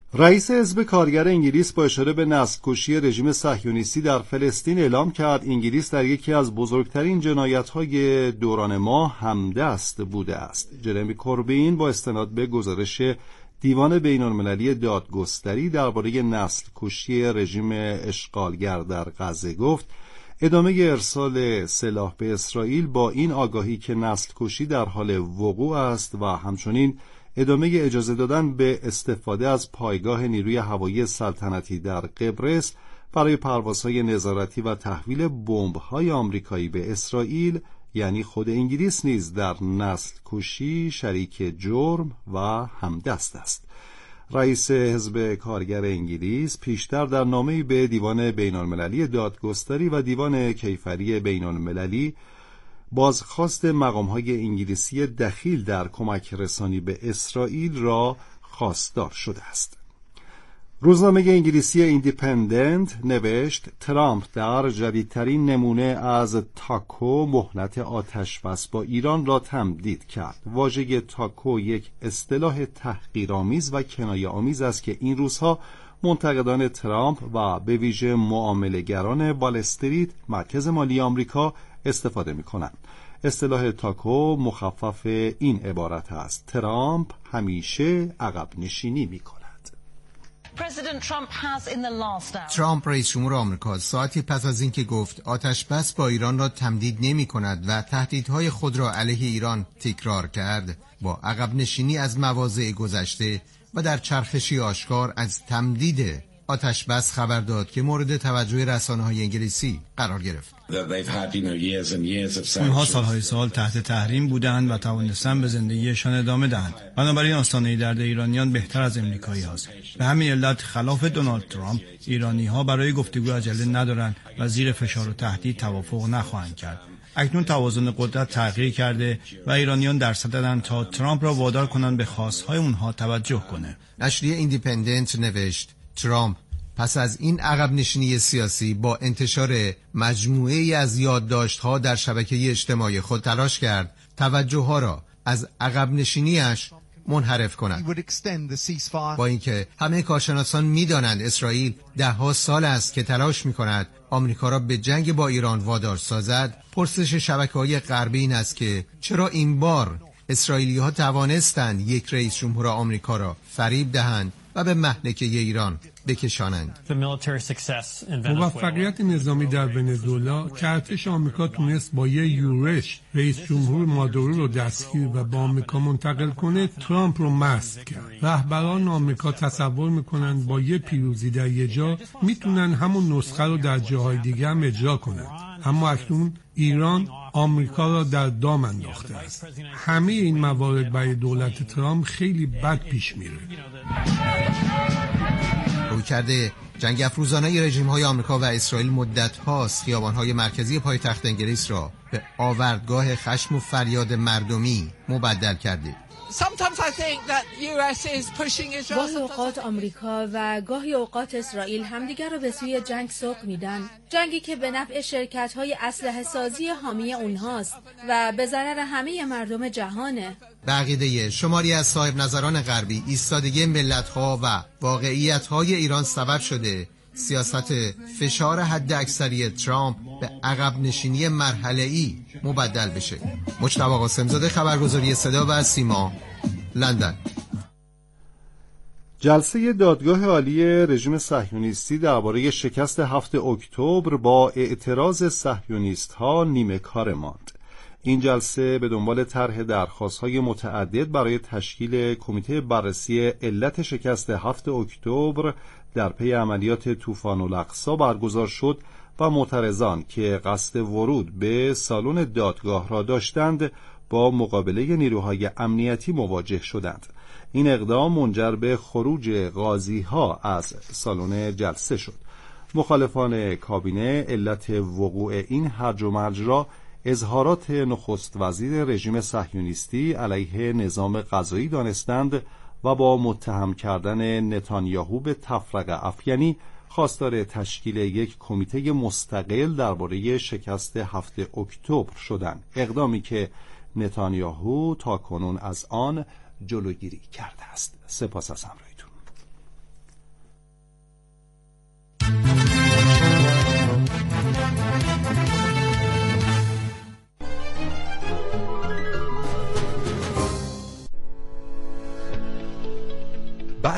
رئیس حزب کارگر انگلیس با اشاره به نسل‌کشی رژیم صهیونیستی در فلسطین اعلام کرد انگلیس در یکی از بزرگترین جنایت‌های دوران ما همدست بوده است. جرمی کوربین با استناد به گزارش دیوان بین‌المللی دادگستری درباره نسل‌کشی رژیم اشغالگر در غزه گفت ادامه ارسال سلاح به اسرائیل با این آگاهی که نسل‌کشی در حال وقوع است و همچنین ادامه اجازه دادن به استفاده از پایگاه نیروی هوایی سلطنتی در قبرس برای پروازهای نظارتی و تحویل بمب‌های آمریکایی به اسرائیل، یعنی خود انگلیس نیز در نسل‌کشی شریک جرم و همدست است. رئیس حزب کارگر انگلیس پیشتر در نامه‌ای به دیوان بین‌المللی دادگستری و دیوان کیفری بین‌المللی بازخواست مقام‌های انگلیسی دخیل در کمک رسانی به اسرائیل را خواستار شده است. روزنامه انگلیسی ایندیپندنت نوشت ترامپ در جدیدترین نمونه از تاکو مهلت آتشبس با ایران را تمدید کرد. واژه تاکو یک اصطلاح تحقیرآمیز و کنایه‌آمیز است که این روزها منتقدان ترامپ و به ویژه معامله‌گران وال استریت مرکز مالی آمریکا استفاده می‌کنند. اصطلاح تاکو مخفف این عبارت است: ترامپ همیشه عقب نشینی می‌کند. ترامپ رئیس جمهور آمریکا ساعتی پس از اینکه گفت آتش بس با ایران را تمدید نمی‌کند و تهدیدهای خود را علیه ایران تکرار کرد، با عقب نشینی از مواضع گذشته و در چرخشی آشکار از تمدید آتش بس خبر داد که مورد توجه رسانه‌های انگلیسی قرار گرفت. اونها سالهای سال تحت تحریم بودند و توانستند به زندگیشان ادامه دهند. بنابراین آستانه درد ایرانیان بهتر از امریکایی هاست. به همین علت خلاف دونالد ترامپ ایرانی ها برای گفتگو عجله ندارند و زیر فشار و تهدید توافق نخواهند کرد. اکنون توازن قدرت تغییر کرده و ایرانیان درصد دادند تا ترامپ را وادار کنند به خواستهای اونها توجه کنه. نشریه ایندیپندنت نوشت ترامپ پس از این عقب نشینی سیاسی با انتشار مجموعه‌ای از یادداشت‌ها در شبکه اجتماعی خود تلاش کرد توجه‌ها را از عقب نشینی‌اش منحرف کند. با اینکه همه کارشناسان می‌دانند اسرائیل ده‌ها سال است که تلاش می‌کند آمریکا را به جنگ با ایران وادار سازد، پرسش شبکه‌های غربی این است که چرا این بار اسرائیلی‌ها توانستند یک رئیس جمهور آمریکا را فریب دهند و به مهلکه ایران بکشانند. موفقیت نظامی در ونزوئلا که ارتش آمریکا تونست با یه یورش رئیس جمهور مادورو رو دستگیر و با آمریکا منتقل کنه، ترامپ رو مسخ کرد. رهبران آمریکا تصور میکنن با یه پیروزی در یه جا میتونن همون نسخه رو در جاهای دیگه هم اجرا کنن. اما اکنون ایران آمریکا را در دام انداخته است. همه این موارد برای دولت ترامپ خیلی بد پیش میره. رویکرد جنگ افروزانه رژیم‌های آمریکا و اسرائیل مدت هاست خیابان‌های مرکزی پایتخت انگلیس را به آوردگاه خشم و فریاد مردمی مبدل کرده. گاهی اوقات آمریکا و گاهی اوقات اسرائیل همدیگر را به سوی جنگ سوق میدن، جنگی که به نفع شرکت‌های اسلحه سازی حامی اونهاست و به ضرر همه مردم جهانه. به عقیده شماری از صاحب نظران غربی ایستادگی ملت‌ها و واقعیت‌های ایران سبب شده سیاست فشار حد اکثری ترامپ به عقب نشینی مرحله‌ای مبدل بشه. مجتبی قاسم‌زاده، خبرگزاری صدا و سیما، لندن. جلسه دادگاه عالی رژیم صهیونیستی درباره شکست 7 اکتبر با اعتراض صهیونیست‌ها نیمه کار ماند. این جلسه به دنبال طرح درخواست‌های متعدد برای تشکیل کمیته بررسی علت شکست 7 اکتبر در پی عملیات طوفان الاقصی برگزار شد و معترضان که قصد ورود به سالن دادگاه را داشتند با مقابله نیروهای امنیتی مواجه شدند. این اقدام منجر به خروج قاضی‌ها از سالن جلسه شد. مخالفان کابینه علت وقوع این هرج و مرج را اظهارات نخست وزیر رژیم صهیونیستی علیه نظام قضایی دانستند و با متهم کردن نتانیاهو به تفرقه افکنی خواستار تشکیل یک کمیته مستقل درباره شکست 7 اکتبر شدند، اقدامی که نتانیاهو تاکنون از آن جلوگیری کرده است. سپاس از همراهیتون.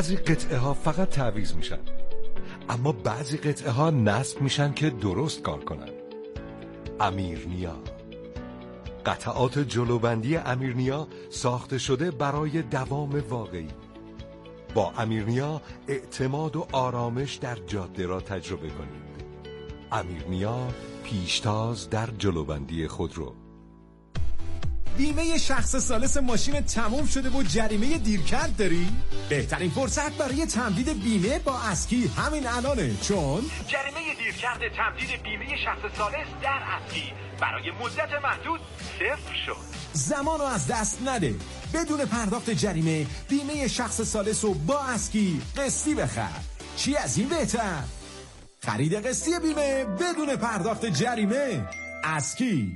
بعضی قطعه ها فقط تعویض میشن، اما بعضی قطعه ها نصب میشن که درست کار کنن. امیرنیا، قطعات جلوبندی امیرنیا ساخته شده برای دوام واقعی. با امیرنیا اعتماد و آرامش در جاده را تجربه کنید. امیرنیا، پیشتاز در جلوبندی خودرو. بیمه شخص ثالث ماشین تموم شده و جریمه دیرکرد داری؟ بهترین فرصت برای تمدید بیمه با اسکی همین الانه، چون جریمه دیرکرد تمدید بیمه شخص ثالث در اسکی برای مدت محدود صفر شد. زمان رو از دست نده. بدون پرداخت جریمه بیمه شخص ثالث رو با اسکی قسطی بخر. چی از این بهتر؟ خرید قسطی بیمه بدون پرداخت جریمه. اسکی.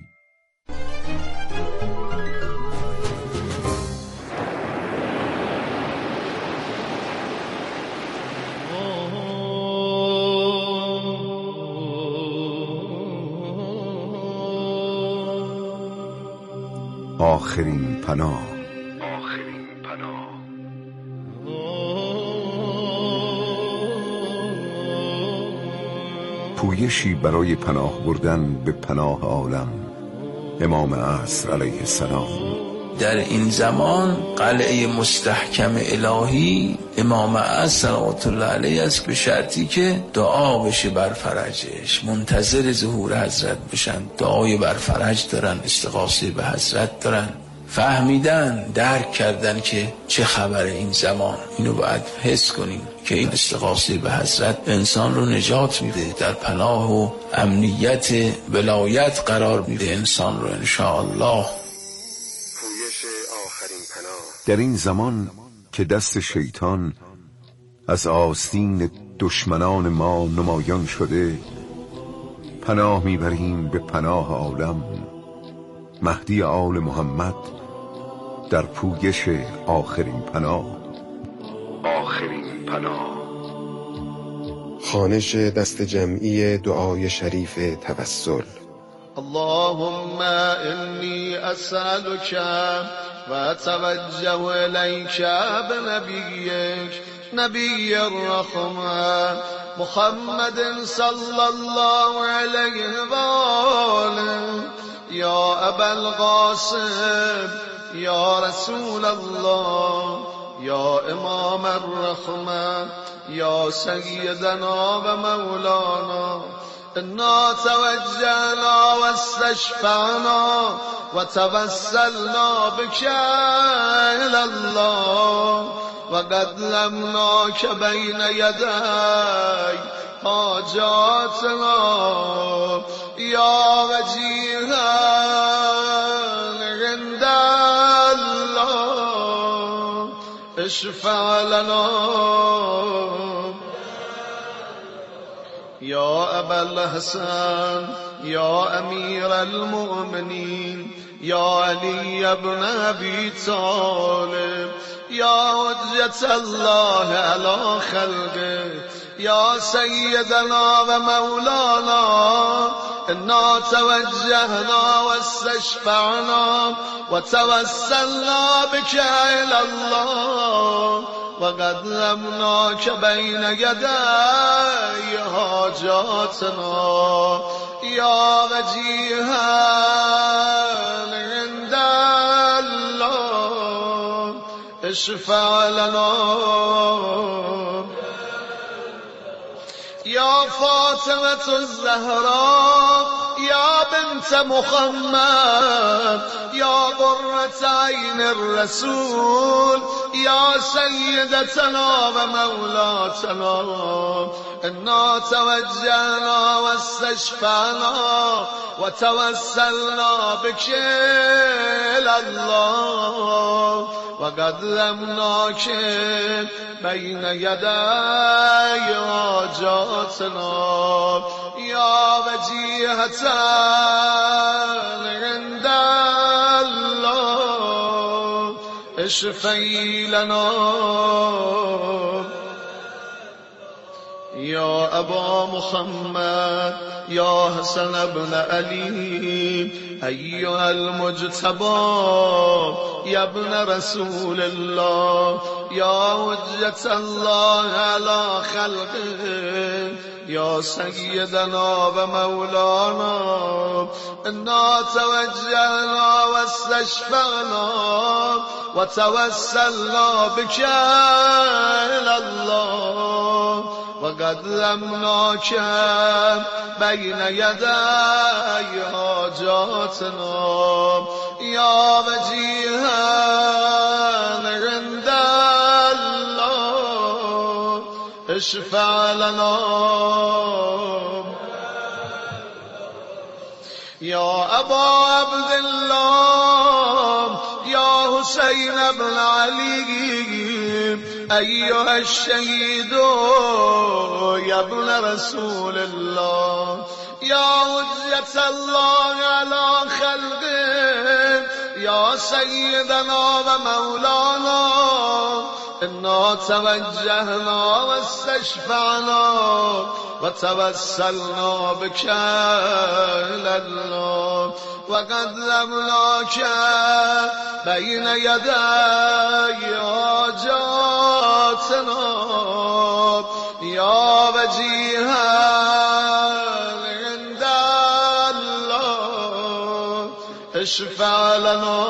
آخرین پناه. پویشی برای پناه بردن به پناه عالم. امام عصر علیه السلام. در این زمان قلعه مستحکم الهی امام عصر صلوات الله علیه است، به شرطی که دعا بشه بر فرجش، منتظر ظهور حضرت بشن، دعای بر فرج دارن، استغاثه به حضرت دارن. فهمیدن، درک کردن که چه خبره این زمان. اینو باید حس کنیم که این استغاثه به حضرت انسان رو نجات میده، در پناه و امنیت ولایت قرار میده انسان رو انشاءالله. در این زمان که دست شیطان از آستین دشمنان ما نمایان شده، پناه میبریم به پناه عالم. مهدی آل محمد در پویش آخرین پناه. خوانش دست جمعی دعای شریف توسل. اللهم انی اسألک و اتوجه الیک بنبیک نبی الرحمة محمد صلی الله علیه و آله یا ابا القاسم یا رسول الله یا امام الرحمة یا سیدنا و مولانا انا توجهنا و استشفعنا و توسلنا بك الى الله و قدمناک بین یدی حاجاتنا یا وجیها عند الله اشفع لنا یا ابا الحسن یا امیر المؤمنین یا علی ابن ابی طالب یا حجت الله علی خلقه یا سیدنا و مولانا انا توجهنا و استشفعنا و توسلنا بك الى الله و قدمناک بین یدی حاجاتنا یا وجیها عند الله اشفع لنا یا فاطمة الزهراء یا بنت محمد یا قرة عین الرسول یا سیدتنا و مولاتنا انا توجهنا و استشفعنا و توسلنا بك الى الله و قدمناک بین یدی حاجاتنا یا وجیهة عند الله اشفعی لنا يا أبا محمد يا حسن ابن علي أيها المجتبى يا ابن رسول الله يا حجة الله على خلقه يا سيدنا ومولانا إنا توجهنا واستشفعنا وتوسلنا بك إلى الله وقدمناك بين يدي حاجاتنا يا وجيها عند الله اشفع لنا يا أبا عبد الله يا حسين بن علي أيها الشهيد يا ابن رسول الله يا حجة الله على خلقه يا سيدنا ومولانا إنا توجهنا واستشفعنا وتوسلنا بك إلى الله وقدمناك بين يدي حاجاتنا يا وجيها عند الله اشفع لنا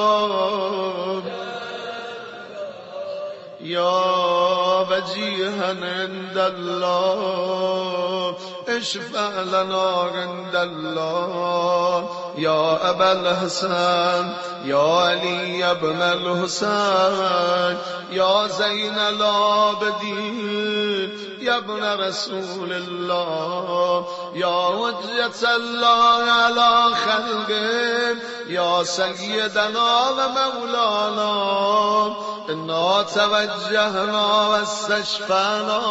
يا وجيها عند الله اشفع لنا عند الله يا أبا الحسن يا علي بن الحسين يا زين العابدين يا ابن رسول الله يا حجة الله على خلقه يا سيدنا ومولانا إنا توجهنا واستشفعنا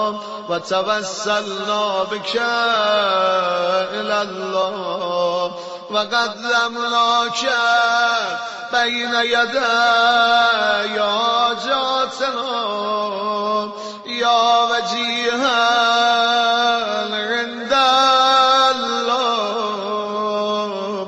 وتوسلنا بك إلى الله وقدمناك بين يدي حاجاتنا يا وجيها عند الله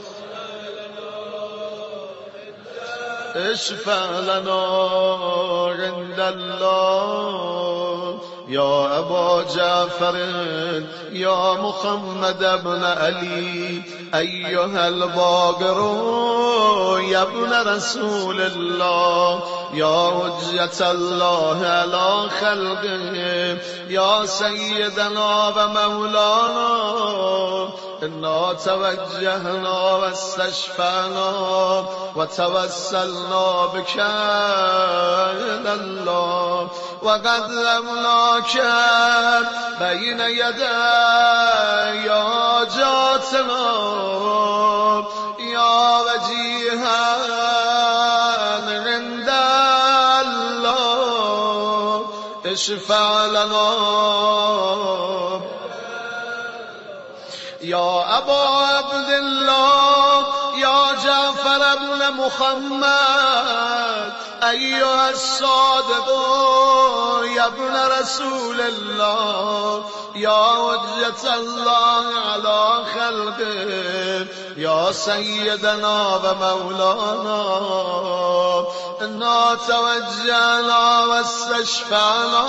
اشفع لنا عند الله يا أبا جعفر يا محمد بن علي أيها الباقر يا ابن رسول الله يا حجة الله على خلقه يا سيدنا ومولانا إنا توجهنا واستشفعنا وتوسلنا بك إلى الله وقدمناك بين يدي حاجاتنا يا وجيها عند الله اشفع لنا يا أبا عبد الله يا جعفر بن محمد أيها الصادق يا ابن رسول الله يا حجة الله على خلقه يا سيدنا ومولانا إنا توجهنا واستشفعنا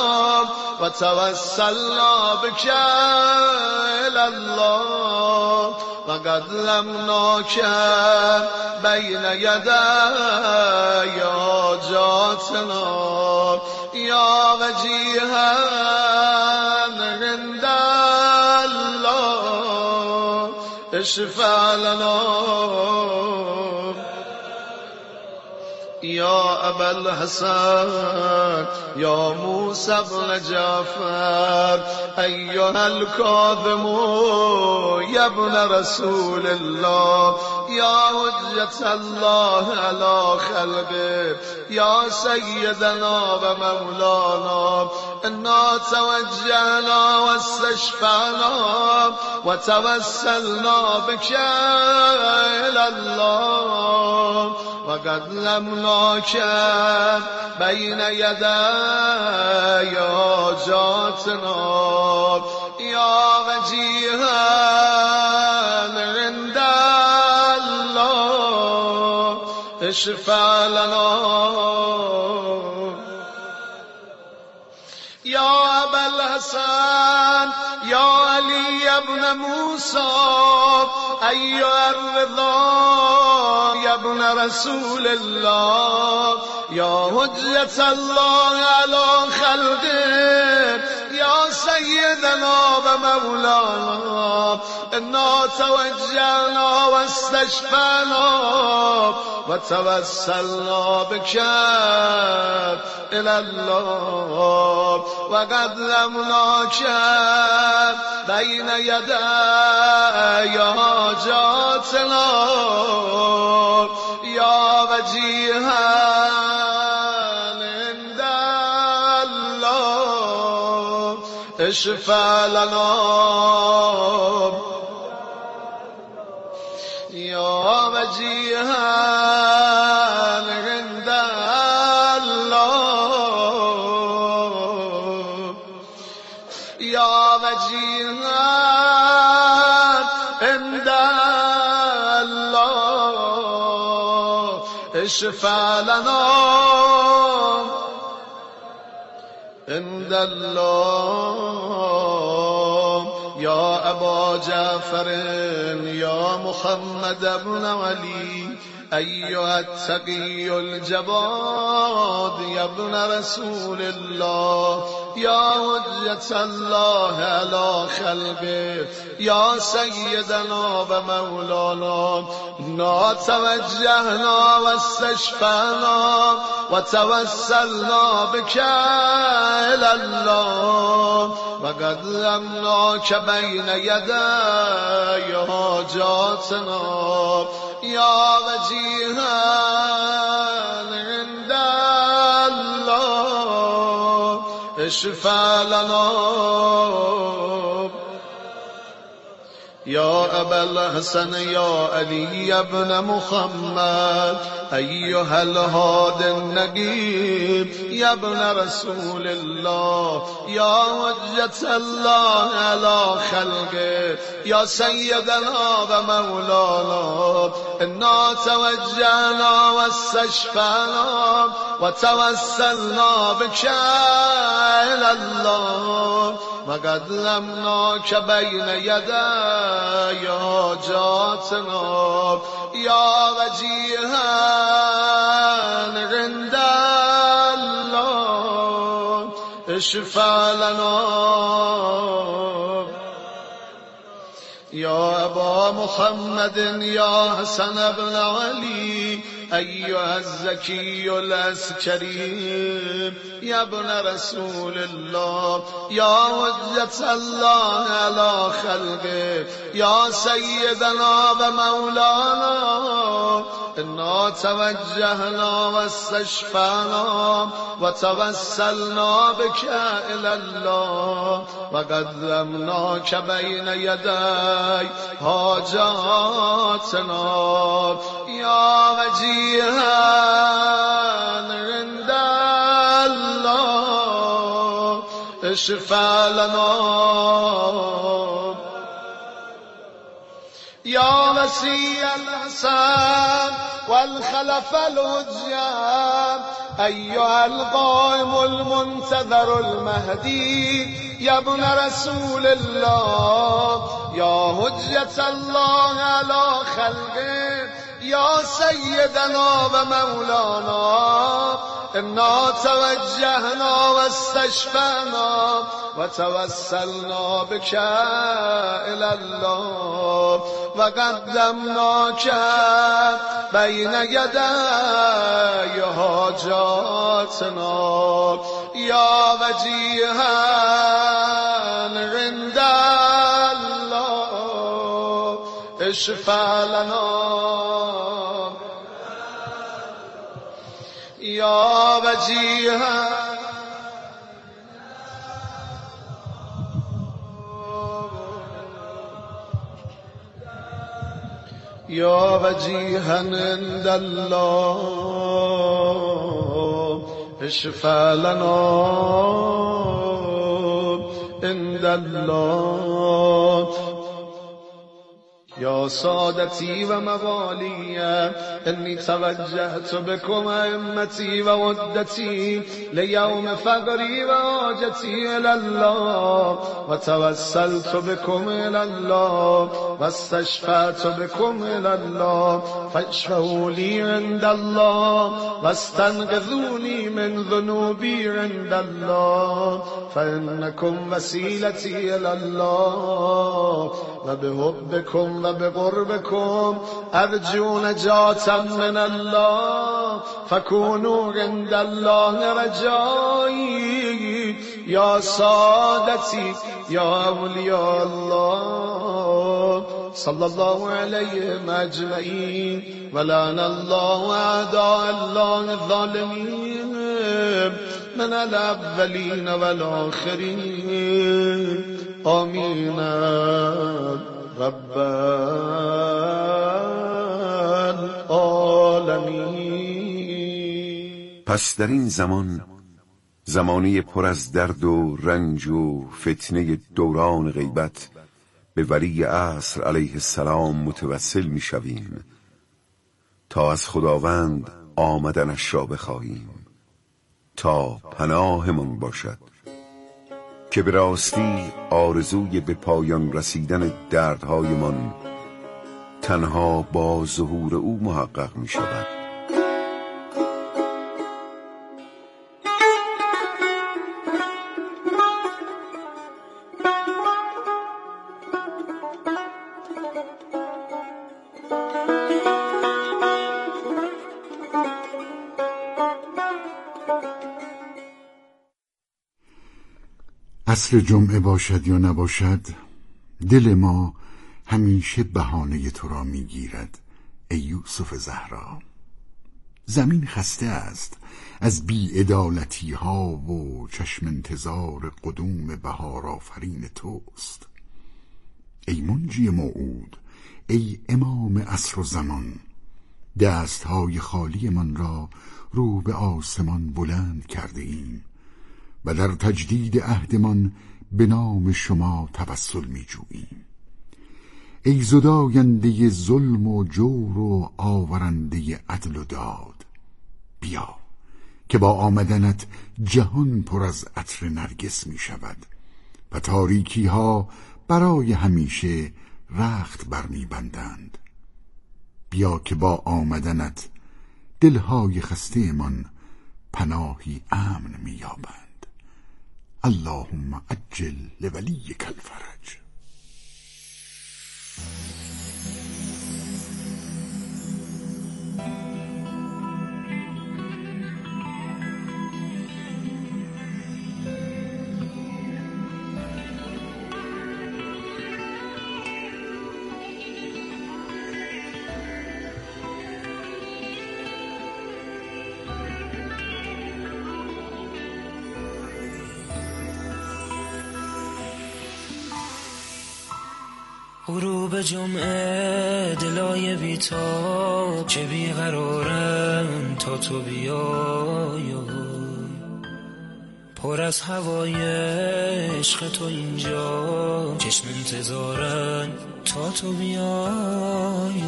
وتوسلنا بك إلى الله وقدمناك بين يدي حاجاتنا يا وجيها عند الله اشفع لنا يا أبا الحسن يا موسى بن جعفر أيها الكاظم يا ابن رسول الله يا حجة الله على خلقه يا سيدنا ومولانا إنا توجهنا واستشفعنا وتوسلنا بك إلى الله وقدمناك بين يدي حاجاتنا يا وجيها عند الله اشفع لنا يا أبا الحسن يا علي بن موسى أيها الرضا يا ابن رسول الله يا حجة الله على خلقه يا سيدنا ومولانا إنا توجهنا واستشفعنا وتوسلنا بك إلى الله وقدمناك بين يدي حاجاتنا يا وجيها عند الله اشفع لنا يا وجيها عند الله يا وجيها عند الله اشفع لنا عند الله يا أبا جعفر يا محمد بن علي أيها التقي الجواد يا ابن رسول الله يا حجة الله على خلقه يا سيدنا ومولانا إنا توجهنا واستشفعنا وتوسلنا بك إلى الله وقدمناك بين يدي حاجاتنا يا وجيها عند الله اشفع لنا يا أبا الحسن يا علي بن محمد أيها الهادي النجيب يا ابن رسول الله يا حجة الله على خلقه يا سيدنا ومولانا إنا توجهنا واستشفعنا وتوسلنا بك إلى الله وقدمناك بين يدي حاجاتنا يا وجيها عند الله اشفع لنا يا أبا محمد يا حسن بن علي أيها الزكي العسكري يا ابن رسول الله يا حجة الله على خلقه يا سيدنا ومولانا إنا توجهنا واستشفعنا وتوسلنا بك إلى الله وقدمناك بين يدي حاجاتنا يا وجيها عند الله اشفع لنا يا وسيع الحسن والخلف الهجان أيها القائم المنتظر المهدي يا ابن رسول الله يا حجة الله على خلقه يا سيدنا ومولانا إنا توجهنا واستشفعنا وتوسلنا بك إلى الله وقدمناك بين يدي حاجاتنا يا وجيها عند الله اشفع لنا يا وجيها یا وجیها عند الله اشفع لنا عند الله یا سادتی و موالی انی توجهت بکم ائمتی و عدتی لیوم فقری و حاجتی الله و توسلت بکم الله و استشفعت بکم الله فاشفعوا لی عند الله و استنقذونی من ذنوبی عند الله فانکم وسیلتی الله و بحبکم و بقربکم ارجو نجاتا من الله فکونوا عند الله رجایی یا سادتی یا اولیاء الله صلی الله علیهم اجمعین و لعن الله اعداء الله الظالمین من الاولین و الاخرین آمین رب العالمین. پس در این زمانی پر از درد و رنج و فتنه دوران غیبت به ولی عصر علیه السلام متوسل می شویم تا از خداوند آمدنش را بخواهیم تا پناهمان باشد که به راستی آرزوی به پایان رسیدن دردهایمان تنها با ظهور او محقق می شود. عصر جمعه باشد یا نباشد، دل ما همیشه بهانه تو را میگیرد ای یوسف زهرا. زمین خسته است از بی‌عدالتی ها و چشم انتظار قدوم بهار آفرین توست. ای منجی موعود، ای امام عصر و زمان، دستهای خالی من را رو به آسمان بلند کرده ایم و در تجدید عهدمان به نام شما توسل می جوییم. ای زداینده ظلم و جور و آورنده عدل و داد، بیا که با آمدنت جهان پر از عطر نرگس می شود و تاریکی ها برای همیشه رخت برمی بندند. بیا که با آمدنت دلهای خسته من پناهی امن می یابند. اللهم عجل لولیک الفرج. غروب جمعه دلای بیتاب چه بیقرارن تا تو بیای، پر از هوای عشق تو اینجا چشم انتظارن تا تو بیای.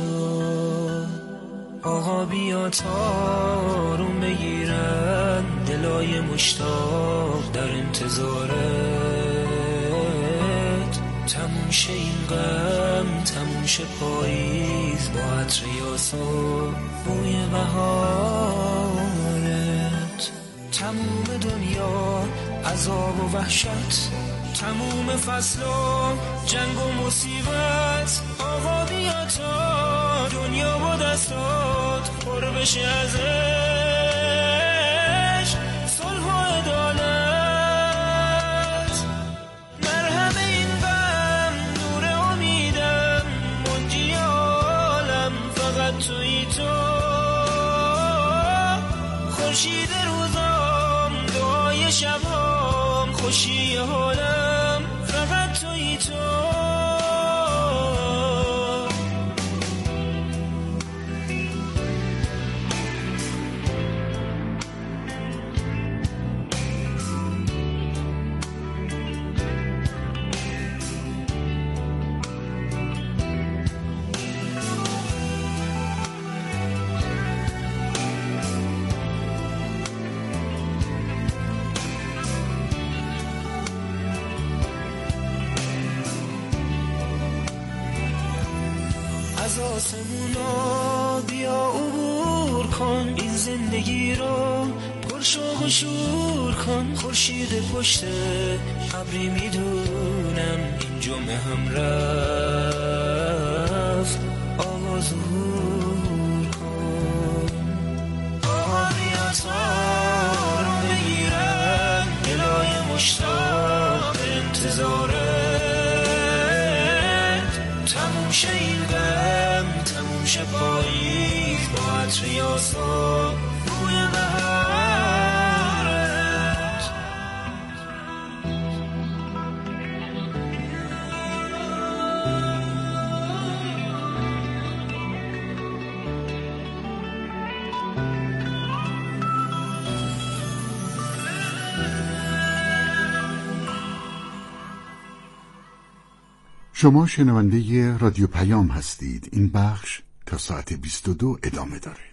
آقا بیا تا روم بگیرن دلای مشتاق در انتظارت. تموم شه این غم، تموم شه پاییز با عطر یاسو بوی بهارت. تموم دنیا عذاب و وحشت، تموم فصل و جنگ و مصیبت. آقا بیا تا دنیا با دستات پر بشه ازش صلح و عدالت. مرهم این غم نور امیدم، منجی عالم فقط تویی تو. خورشید روزام، دعای شبام، خوشی حالم فقط تویی تو. آسمونا بیا عبور کن این زندگی رو پر شوق و شور کن خورشید پشت ابری میدونم این جمعه هم رفت آقا ظهور کن آریاتارم بگیرم دلای مشتاق انتظارت تموم شه این غم تموم شه پاییز با عطر یاسا بوی بهارت شما شنونده رادیو پیام هستید. این بخش تا ساعت 22 ادامه داره.